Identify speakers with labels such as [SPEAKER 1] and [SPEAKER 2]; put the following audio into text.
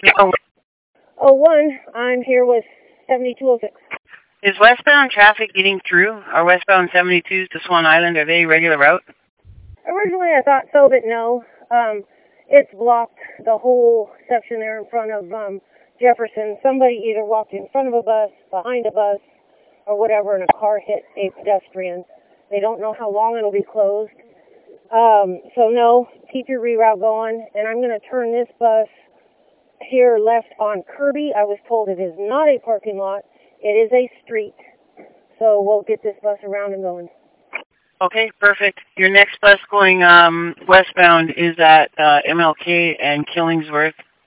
[SPEAKER 1] Oh,
[SPEAKER 2] Oh, one, I'm here with 7206.
[SPEAKER 1] is westbound traffic getting through? Are westbound 72s to Swan Island, are they regular route?
[SPEAKER 2] Originally I thought so, but no. It's blocked the whole section there in front of Jefferson. Somebody either walked in front of a bus, behind a bus, or whatever, and a car hit a pedestrian. They don't know how long it'll be closed. So no, keep your reroute going, and I'm going to turn this bus here left on Kirby. I was told it is not a parking lot. It is a street. So we'll get this bus around and going.
[SPEAKER 1] Okay, perfect. Your next bus going westbound is at MLK and Killingsworth.